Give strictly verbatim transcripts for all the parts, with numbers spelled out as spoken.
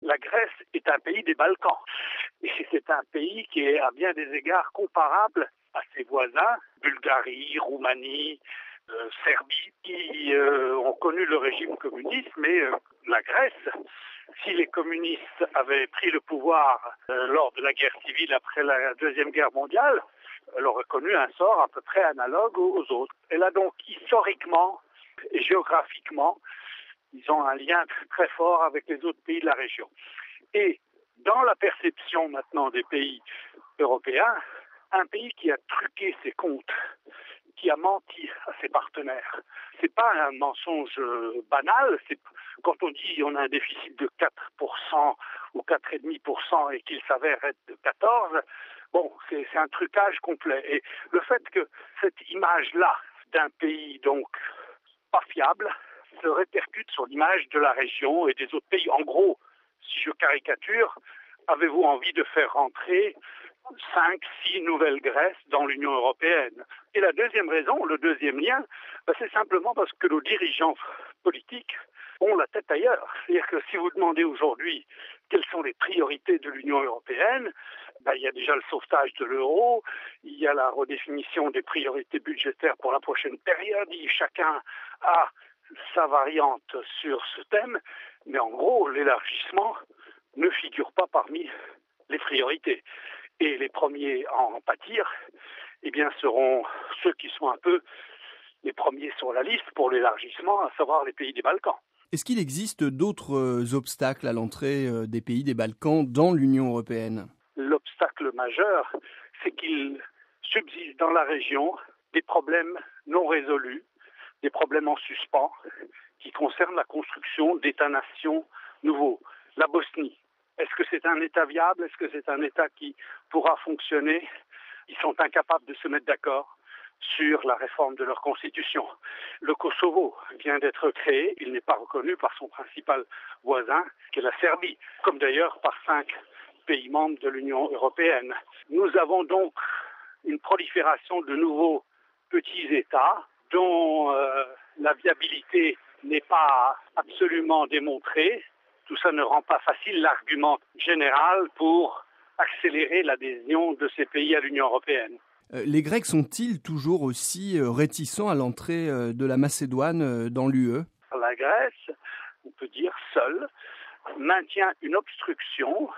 La Grèce est un pays des Balkans. Et c'est un pays qui est à bien des égards comparable à ses voisins, Bulgarie, Roumanie, euh, Serbie, qui euh, ont connu le régime communiste, mais euh, la Grèce, si les communistes avaient pris le pouvoir euh, lors de la guerre civile après la Deuxième Guerre mondiale, elle aurait connu un sort à peu près analogue aux autres. Elle a donc historiquement et géographiquement, ils ont un lien très fort avec les autres pays de la région. Et dans la perception maintenant des pays européens, un pays qui a truqué ses comptes, qui a menti à ses partenaires, c'est pas un mensonge banal. C'est quand on dit on a un déficit de quatre pour cent ou quatre virgule cinq pour cent et qu'il s'avère être de quatorze pour cent, bon, c'est, c'est un trucage complet. Et le fait que cette image-là d'un pays donc pas fiable se répercute sur l'image de la région et des autres pays. En gros, si je caricature, avez-vous envie de faire rentrer cinq, six nouvelles Grèces dans l'Union européenne? Et la deuxième raison, le deuxième lien, ben c'est simplement parce que nos dirigeants politiques ont la tête ailleurs. C'est-à-dire que si vous demandez aujourd'hui quelles sont les priorités de l'Union européenne, ben il y a déjà le sauvetage de l'euro, il y a la redéfinition des priorités budgétaires pour la prochaine période, chacun a sa variante sur ce thème, mais en gros, l'élargissement ne figure pas parmi les priorités. Et les premiers à en pâtir, eh bien, seront ceux qui sont un peu les premiers sur la liste pour l'élargissement, à savoir les pays des Balkans. Est-ce qu'il existe d'autres obstacles à l'entrée des pays des Balkans dans l'Union européenne? L'obstacle majeur, c'est qu'il subsiste dans la région des problèmes non résolus, des problèmes en suspens qui concernent la construction d'États-nations nouveaux. La Bosnie, est-ce que c'est un État viable? Est-ce que c'est un État qui pourra fonctionner? Ils sont incapables de se mettre d'accord sur la réforme de leur constitution. Le Kosovo vient d'être créé, il n'est pas reconnu par son principal voisin, qui est la Serbie, comme d'ailleurs par cinq pays membres de l'Union européenne. Nous avons donc une prolifération de nouveaux petits États dont euh, la viabilité n'est pas absolument démontrée. Tout ça ne rend pas facile l'argument général pour accélérer l'adhésion de ces pays à l'Union européenne. Les Grecs sont-ils toujours aussi réticents à l'entrée de la Macédoine dans l'U E? La Grèce, on peut dire seule, maintient une obstruction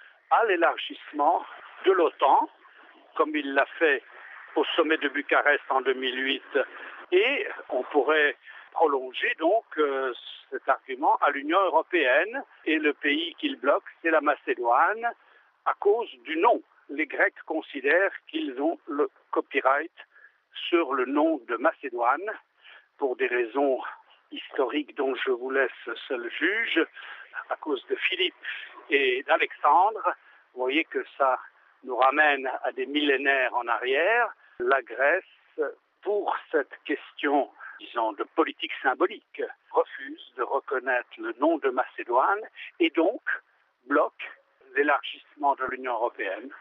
à l'élargissement de l'OTAN, comme il l'a fait au sommet de Bucarest en deux mille huit. Et on pourrait prolonger donc euh, cet argument à l'Union européenne. Et le pays qu'il bloque, c'est la Macédoine, à cause du nom. Les Grecs considèrent qu'ils ont le copyright sur le nom de Macédoine pour des raisons historiques dont je vous laisse seul juge, à cause de Philippe et d'Alexandre. Vous voyez que ça nous ramène à des millénaires en arrière. La Grèce, pour cette question, disons, de politique symbolique, refuse de reconnaître le nom de Macédoine et donc bloque l'élargissement de l'Union européenne.